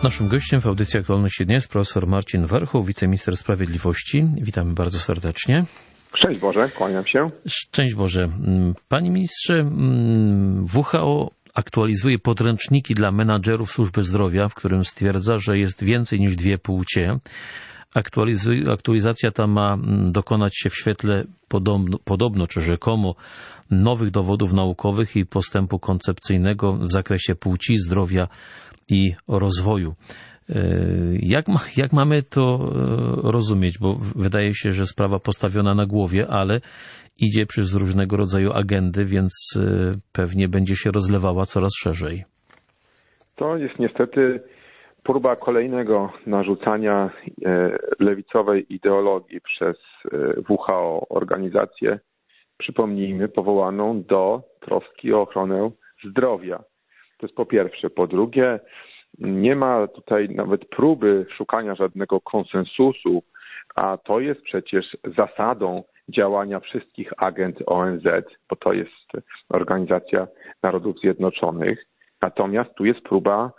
Naszym gościem w audycji Aktualności Dnia jest profesor Marcin Warchoł, wiceminister sprawiedliwości. Witamy bardzo serdecznie. Szczęść Boże, kłaniam się. Szczęść Boże. Panie ministrze, WHO aktualizuje podręczniki dla menadżerów służby zdrowia, w którym stwierdza, że jest więcej niż dwie płcie. Aktualizacja ta ma dokonać się w świetle podobno czy rzekomo nowych dowodów naukowych i postępu koncepcyjnego w zakresie płci, zdrowia i rozwoju. Jak mamy to rozumieć? Bo wydaje się, że sprawa postawiona na głowie, ale idzie przez różnego rodzaju agendy, więc pewnie będzie się rozlewała coraz szerzej. To jest niestety próba kolejnego narzucania lewicowej ideologii przez WHO, organizację, przypomnijmy, powołaną do troski o ochronę zdrowia. To jest po pierwsze. Po drugie, nie ma tutaj nawet próby szukania żadnego konsensusu, a to jest przecież zasadą działania wszystkich agent ONZ, bo to jest Organizacja Narodów Zjednoczonych. Natomiast tu jest próba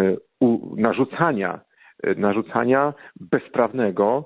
narzucania bezprawnego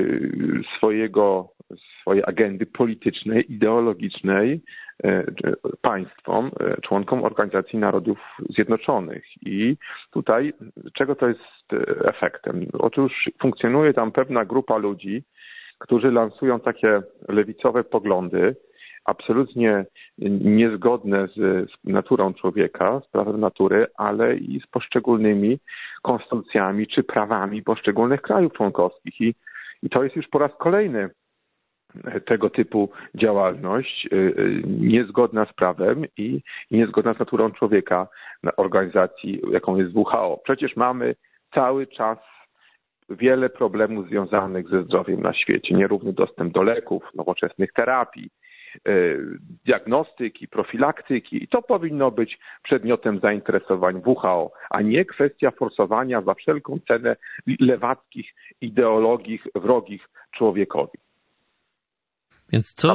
swojej agendy politycznej, ideologicznej państwom, członkom Organizacji Narodów Zjednoczonych. I tutaj czego to jest efektem? Otóż funkcjonuje tam pewna grupa ludzi, którzy lansują takie lewicowe poglądy, absolutnie niezgodne z naturą człowieka, z prawem natury, ale i z poszczególnymi konstytucjami czy prawami poszczególnych krajów członkowskich. I to jest już po raz kolejny tego typu działalność niezgodna z prawem i niezgodna z naturą człowieka na organizacji, jaką jest WHO. Przecież mamy cały czas wiele problemów związanych ze zdrowiem na świecie. Nierówny dostęp do leków, nowoczesnych terapii, diagnostyki, profilaktyki. I to powinno być przedmiotem zainteresowań WHO, a nie kwestia forsowania za wszelką cenę lewackich ideologii wrogich człowiekowi. Więc co...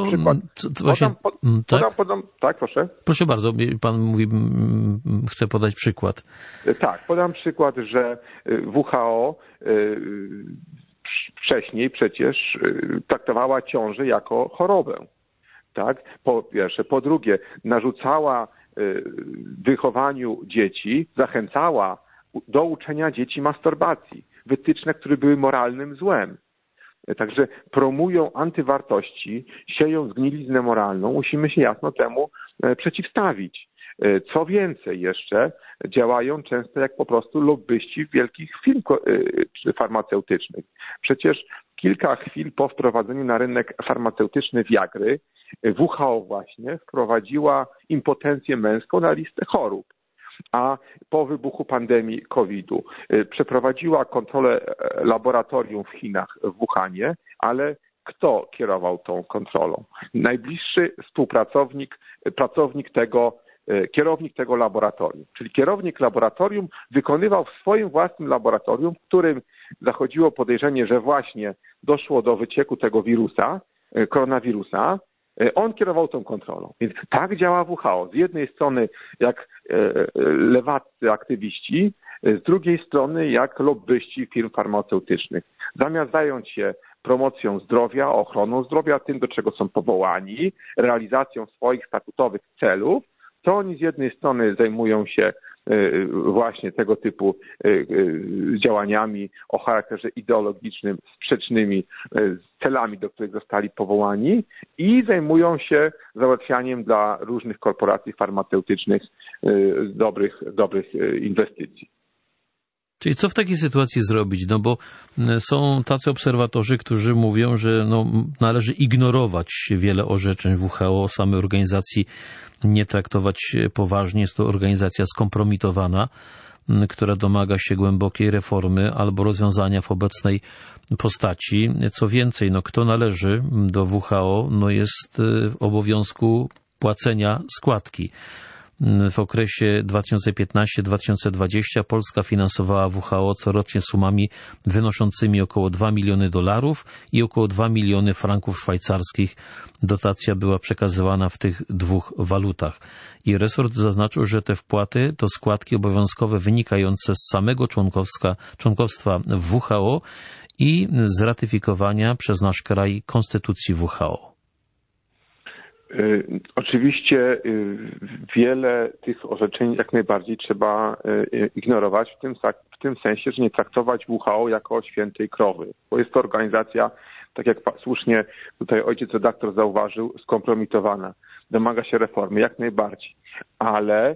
Tak, proszę. Proszę bardzo, pan mówi, chce podać przykład. Tak, podam przykład, że WHO wcześniej przecież traktowała ciążę jako chorobę. Tak, po pierwsze. Po drugie, narzucała wychowaniu dzieci, zachęcała do uczenia dzieci masturbacji. Wytyczne, które były moralnym złem. Także promują antywartości, sieją zgniliznę moralną. Musimy się jasno temu przeciwstawić. Co więcej jeszcze, działają często jak po prostu lobbyści wielkich firm farmaceutycznych. Przecież kilka chwil po wprowadzeniu na rynek farmaceutyczny Viagry, WHO właśnie wprowadziła impotencję męską na listę chorób. A po wybuchu pandemii COVID-u przeprowadziła kontrolę laboratorium w Chinach, w Wuhanie, ale kto kierował tą kontrolą? Najbliższy kierownik tego laboratorium. Czyli kierownik laboratorium wykonywał w swoim własnym laboratorium, w którym zachodziło podejrzenie, że właśnie doszło do wycieku tego wirusa, koronawirusa, on kierował tą kontrolą. Więc tak działa WHO. Z jednej strony jak lewaccy aktywiści, z drugiej strony jak lobbyści firm farmaceutycznych. Zamiast zająć się promocją zdrowia, ochroną zdrowia, tym, do czego są powołani, realizacją swoich statutowych celów, to oni z jednej strony zajmują się właśnie tego typu działaniami o charakterze ideologicznym, sprzecznymi z celami, do których zostali powołani i zajmują się załatwianiem dla różnych korporacji farmaceutycznych dobrych inwestycji. Czyli co w takiej sytuacji zrobić? No bo są tacy obserwatorzy, którzy mówią, że należy ignorować wiele orzeczeń WHO, samej organizacji nie traktować poważnie. Jest to organizacja skompromitowana, która domaga się głębokiej reformy albo rozwiązania w obecnej postaci. Co więcej, kto należy do WHO, jest w obowiązku płacenia składki. W okresie 2015-2020 Polska finansowała WHO corocznie sumami wynoszącymi około $2 miliony i około 2 miliony franków szwajcarskich. Dotacja była przekazywana w tych dwóch walutach. I resort zaznaczył, że te wpłaty to składki obowiązkowe wynikające z samego członkostwa w WHO i z ratyfikowania przez nasz kraj konstytucji WHO. Oczywiście wiele tych orzeczeń jak najbardziej trzeba ignorować w tym sensie, że nie traktować WHO jako świętej krowy, bo jest to organizacja, tak jak słusznie tutaj ojciec redaktor zauważył, skompromitowana. Domaga się reformy jak najbardziej, ale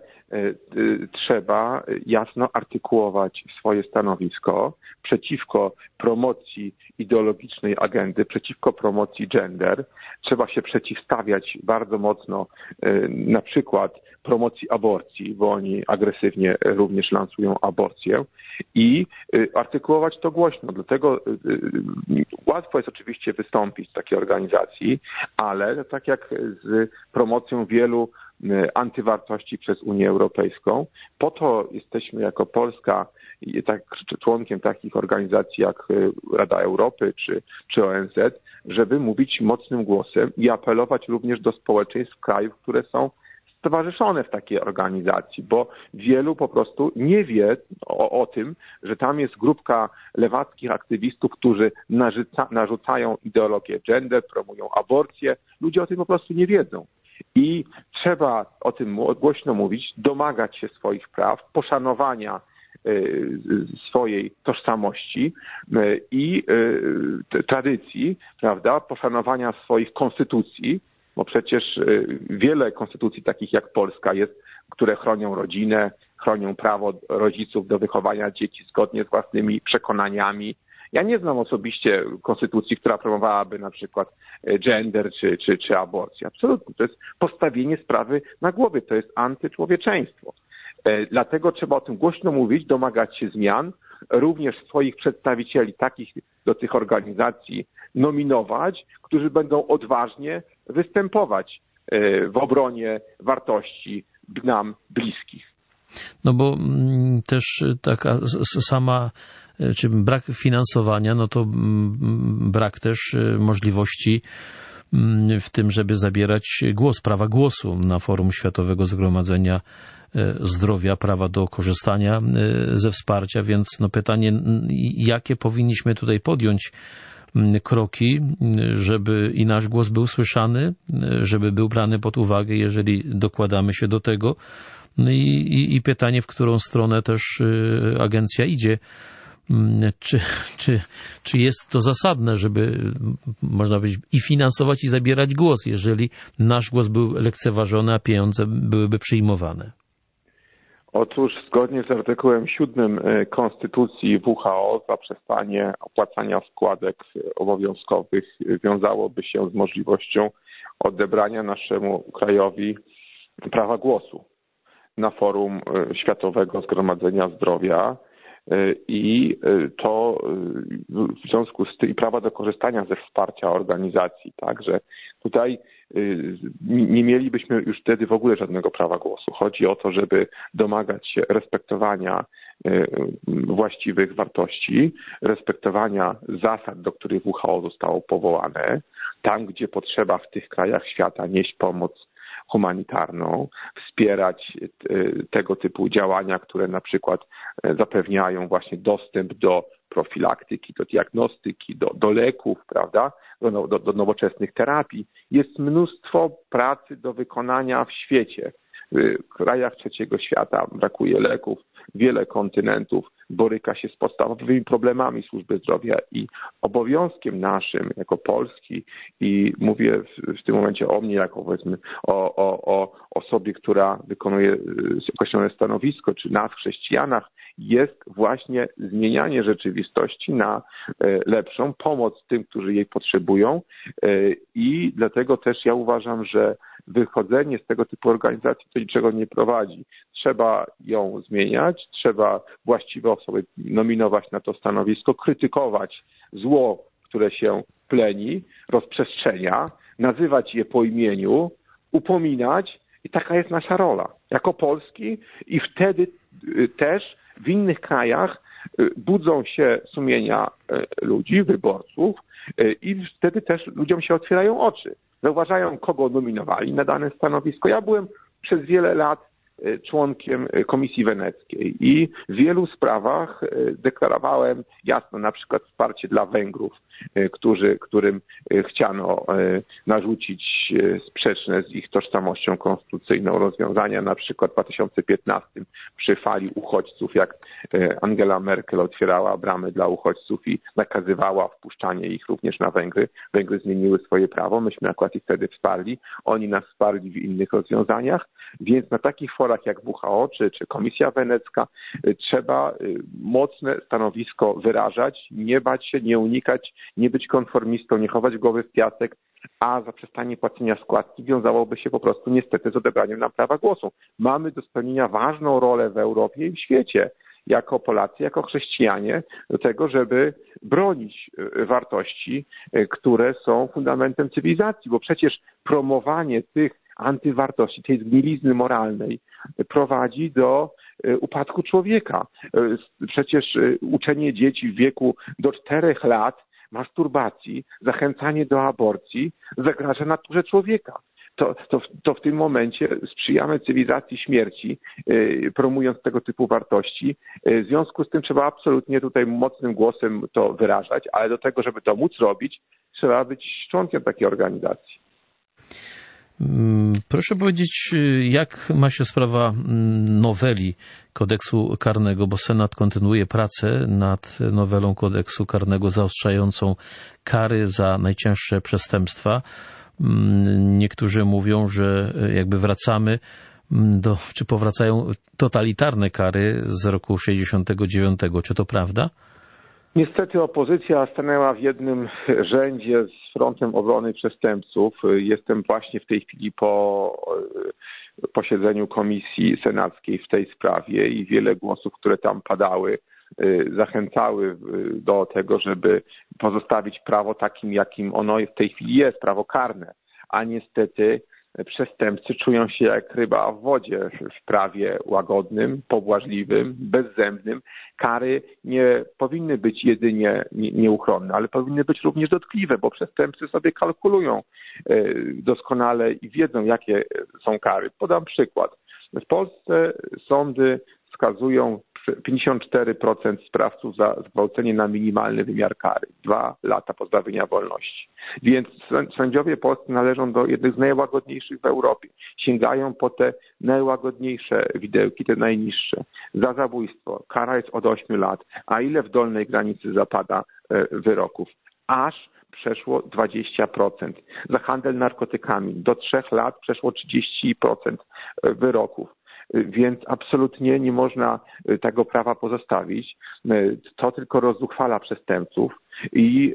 trzeba jasno artykułować swoje stanowisko przeciwko promocji ideologicznej agendy, przeciwko promocji gender. Trzeba się przeciwstawiać bardzo mocno na przykład promocji aborcji, bo oni agresywnie również lansują aborcję i artykułować to głośno. Dlatego łatwo jest oczywiście wystąpić z takiej organizacji, ale tak jak z promocją wielu antywartości przez Unię Europejską, po to jesteśmy jako Polska członkiem takich organizacji jak Rada Europy czy ONZ, żeby mówić mocnym głosem i apelować również do społeczeństw krajów, które są stowarzyszone w takiej organizacji, bo wielu po prostu nie wie o tym, że tam jest grupka lewackich aktywistów, którzy narzucają ideologię gender, promują aborcję. Ludzie o tym po prostu nie wiedzą. I trzeba o tym głośno mówić, domagać się swoich praw, poszanowania swojej tożsamości i tradycji, prawda, poszanowania swoich konstytucji, bo przecież wiele konstytucji takich jak polska jest, które chronią rodzinę, chronią prawo rodziców do wychowania dzieci zgodnie z własnymi przekonaniami. Ja nie znam osobiście konstytucji, która promowałaby na przykład gender czy aborcję. Absolutnie. To jest postawienie sprawy na głowie. To jest antyczłowieczeństwo. Dlatego trzeba o tym głośno mówić, domagać się zmian, również swoich przedstawicieli takich do tych organizacji nominować, którzy będą odważnie występować w obronie wartości nam bliskich. No bo też taka sama, czy brak finansowania, no to brak też możliwości w tym, żeby zabierać głos, prawa głosu na forum Światowego Zgromadzenia Zdrowia, prawa do korzystania ze wsparcia, więc no pytanie, jakie powinniśmy tutaj podjąć kroki, żeby i nasz głos był słyszany, żeby był brany pod uwagę, jeżeli dokładamy się do tego. No i pytanie, w którą stronę też agencja idzie. Czy jest to zasadne, żeby, można powiedzieć, i finansować, i zabierać głos, jeżeli nasz głos był lekceważony, a pieniądze byłyby przyjmowane? Otóż zgodnie z artykułem 7 Konstytucji WHO zaprzestanie opłacania składek obowiązkowych wiązałoby się z możliwością odebrania naszemu krajowi prawa głosu na forum Światowego Zgromadzenia Zdrowia i to w związku z tym prawa do korzystania ze wsparcia organizacji. Także tutaj nie mielibyśmy już wtedy w ogóle żadnego prawa głosu. Chodzi o to, żeby domagać się respektowania właściwych wartości, respektowania zasad, do których WHO zostało powołane, tam gdzie potrzeba w tych krajach świata nieść pomoc humanitarną, wspierać tego typu działania, które na przykład zapewniają właśnie dostęp do profilaktyki, do diagnostyki, do leków, prawda, do nowoczesnych terapii. Jest mnóstwo pracy do wykonania w świecie. W krajach trzeciego świata brakuje leków, wiele kontynentów boryka się z podstawowymi problemami służby zdrowia i obowiązkiem naszym jako Polski, i mówię w tym momencie o mnie jako powiedzmy o osobie, która wykonuje określone stanowisko, czy nas, chrześcijanach, jest właśnie zmienianie rzeczywistości na lepszą, pomoc tym, którzy jej potrzebują, i dlatego też ja uważam, że wychodzenie z tego typu organizacji do niczego nie prowadzi. Trzeba ją zmieniać, trzeba właściwe osoby nominować na to stanowisko, krytykować zło, które się pleni, rozprzestrzenia, nazywać je po imieniu, upominać, i taka jest nasza rola. jako polski i wtedy też w innych krajach budzą się sumienia ludzi, wyborców i wtedy też ludziom się otwierają oczy. Zauważają, kogo nominowali na dane stanowisko. Ja byłem przez wiele lat członkiem Komisji Weneckiej i w wielu sprawach deklarowałem jasno na przykład wsparcie dla Węgrów, którym chciano narzucić sprzeczne z ich tożsamością konstytucyjną rozwiązania, na przykład w 2015 przy fali uchodźców, jak Angela Merkel otwierała bramy dla uchodźców i nakazywała wpuszczanie ich również na Węgry. Węgry zmieniły swoje prawo, myśmy akurat ich wtedy wsparli, oni nas wsparli w innych rozwiązaniach, więc na takich forach jak WHO czy Komisja Wenecka trzeba mocne stanowisko wyrażać, nie bać się, nie unikać, nie być konformistą, nie chować głowy w piasek, a zaprzestanie płacenia składki wiązałoby się po prostu niestety z odebraniem nam prawa głosu. Mamy do spełnienia ważną rolę w Europie i w świecie jako Polacy, jako chrześcijanie do tego, żeby bronić wartości, które są fundamentem cywilizacji, bo przecież promowanie tych antywartości, tej zgnilizny moralnej prowadzi do upadku człowieka. Przecież uczenie dzieci w wieku do 4 lat masturbacji, zachęcanie do aborcji zagraża naturze człowieka. To w tym momencie sprzyjamy cywilizacji śmierci, promując tego typu wartości. W związku z tym trzeba absolutnie tutaj mocnym głosem to wyrażać, ale do tego, żeby to móc robić, trzeba być członkiem takiej organizacji. Proszę powiedzieć, jak ma się sprawa noweli kodeksu karnego, bo Senat kontynuuje pracę nad nowelą kodeksu karnego zaostrzającą kary za najcięższe przestępstwa. Niektórzy mówią, że jakby wracamy czy powracają totalitarne kary z roku 69. Czy to prawda? Niestety opozycja stanęła w jednym rzędzie z Frontem Obrony Przestępców. Jestem właśnie w tej chwili po posiedzeniu Komisji Senackiej w tej sprawie i wiele głosów, które tam padały, zachęcały do tego, żeby pozostawić prawo takim, jakim ono w tej chwili jest, prawo karne, a niestety przestępcy czują się jak ryba w wodzie w prawie łagodnym, pobłażliwym, bezzębnym. Kary nie powinny być jedynie nieuchronne, ale powinny być również dotkliwe, bo przestępcy sobie kalkulują doskonale i wiedzą, jakie są kary. Podam przykład. W Polsce sądy wskazują 54% sprawców za zgwałcenie na minimalny wymiar kary. 2 lata pozbawienia wolności. Więc sędziowie polscy należą do jednych z najłagodniejszych w Europie. Sięgają po te najłagodniejsze widełki, te najniższe. Za zabójstwo kara jest od 8 lat. A ile w dolnej granicy zapada wyroków? Aż przeszło 20%. Za handel narkotykami do 3 lat przeszło 30% wyroków. Więc absolutnie nie można tego prawa pozostawić. To tylko rozzuchwala przestępców i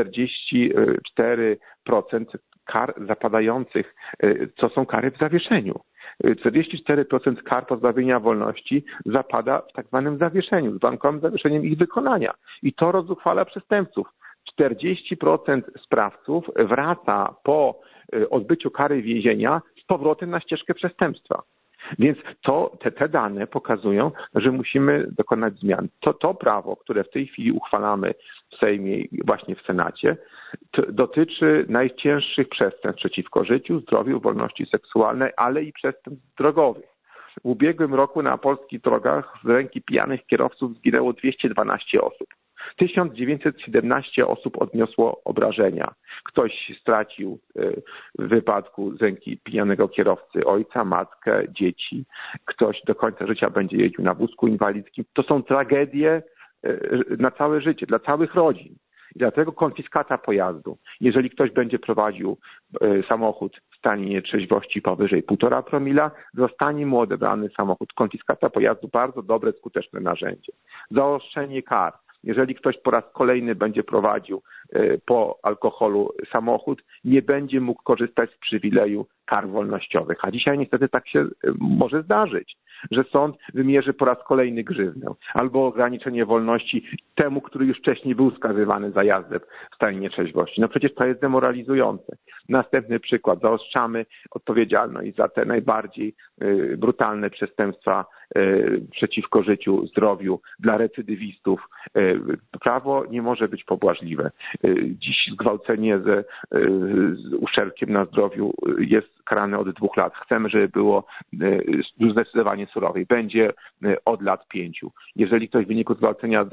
44% kar zapadających to są kary w zawieszeniu. 44% kar pozbawienia wolności zapada w tak zwanym zawieszeniu, z warunkowym zawieszeniem ich wykonania. I to rozzuchwala przestępców. 40% sprawców wraca po odbyciu kary więzienia z powrotem na ścieżkę przestępstwa. Więc te dane pokazują, że musimy dokonać zmian. To prawo, które w tej chwili uchwalamy w Sejmie i właśnie w Senacie, dotyczy najcięższych przestępstw przeciwko życiu, zdrowiu, wolności seksualnej, ale i przestępstw drogowych. W ubiegłym roku na polskich drogach z ręki pijanych kierowców zginęło 212 osób. 1917 osób odniosło obrażenia. Ktoś stracił w wypadku z ręki pijanego kierowcy ojca, matkę, dzieci. Ktoś do końca życia będzie jeździł na wózku inwalidzkim. To są tragedie na całe życie, dla całych rodzin. I dlatego konfiskata pojazdu. Jeżeli ktoś będzie prowadził samochód w stanie nietrzeźwości powyżej 1,5 promila, zostanie mu odebrany samochód. Konfiskata pojazdu, bardzo dobre, skuteczne narzędzie. Zaostrzenie kar. Jeżeli ktoś po raz kolejny będzie prowadził po alkoholu samochód, nie będzie mógł korzystać z przywileju kar wolnościowych. A dzisiaj niestety tak się może zdarzyć. że sąd wymierzy po raz kolejny grzywnę albo ograniczenie wolności temu, który już wcześniej był skazywany za jazdę w stanie nietrzeźwości. No przecież to jest demoralizujące. Następny przykład. Zaostrzamy odpowiedzialność za te najbardziej brutalne przestępstwa przeciwko życiu, zdrowiu dla recydywistów. Prawo nie może być pobłażliwe. Dziś zgwałcenie z uszczerbkiem na zdrowiu jest karane od 2 lat. Chcemy, żeby było zdecydowanie surowiej. Będzie od lat 5. Jeżeli ktoś w wyniku zgwałcenia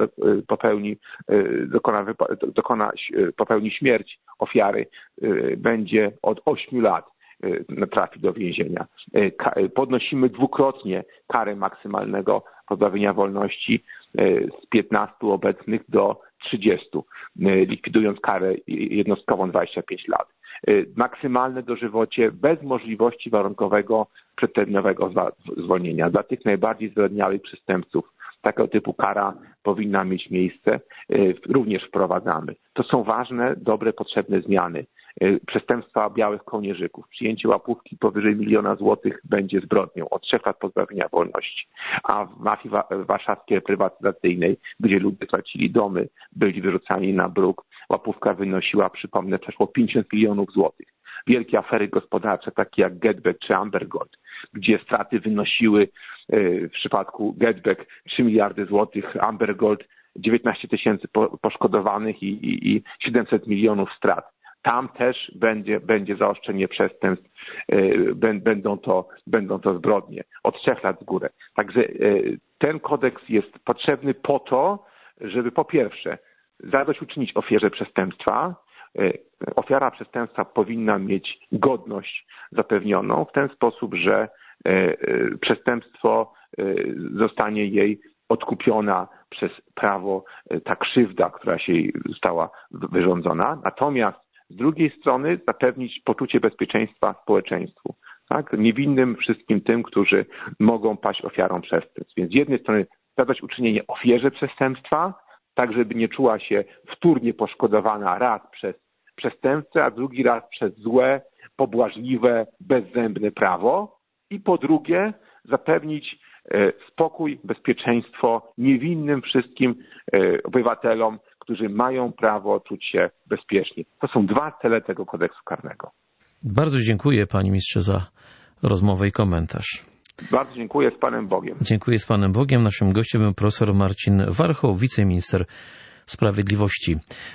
popełni śmierć ofiary, będzie od 8 lat trafi do więzienia. Podnosimy 2-krotnie karę maksymalnego pozbawienia wolności z 15 obecnych do 30, likwidując karę jednostkową 25 lat. Maksymalne dożywocie bez możliwości warunkowego przedterminowego zwolnienia. Dla tych najbardziej zwyrodniałych przestępców takiego typu kara powinna mieć miejsce, również wprowadzamy. To są ważne, dobre, potrzebne zmiany. Przestępstwa białych kołnierzyków. Przyjęcie łapówki powyżej 1 000 000 złotych będzie zbrodnią od 3 lat pozbawienia wolności. A w mafii warszawskiej reprywatyzacyjnej, gdzie ludzie tracili domy, byli wyrzucani na bruk, łapówka wynosiła, przypomnę, przeszło 50 milionów złotych. Wielkie afery gospodarcze, takie jak GetBack czy Amber Gold, gdzie straty wynosiły w przypadku GetBack 3 miliardy złotych, Amber Gold 19 000 poszkodowanych i 700 milionów strat. Tam też będzie zaostrzenie przestępstw, będą to zbrodnie od 3 lat w górę. Także ten kodeks jest potrzebny po to, żeby po pierwsze zadośćuczynić ofierze przestępstwa. Ofiara przestępstwa powinna mieć godność zapewnioną w ten sposób, że przestępstwo zostanie jej odkupiona przez prawo ta krzywda, która się jej została wyrządzona. Natomiast z drugiej strony zapewnić poczucie bezpieczeństwa społeczeństwu, tak? Niewinnym wszystkim tym, którzy mogą paść ofiarą przestępstw. Więc z jednej strony zadośćuczynienie ofierze przestępstwa, tak żeby nie czuła się wtórnie poszkodowana raz przez przestępcę, a drugi raz przez złe, pobłażliwe, bezzębne prawo. I po drugie zapewnić spokój, bezpieczeństwo niewinnym wszystkim obywatelom, którzy mają prawo czuć się bezpiecznie. To są 2 cele tego kodeksu karnego. Bardzo dziękuję, panie ministrze, za rozmowę i komentarz. Bardzo dziękuję, z Panem Bogiem. Dziękuję, z Panem Bogiem. Naszym gościem był profesor Marcin Warchoł, wiceminister sprawiedliwości.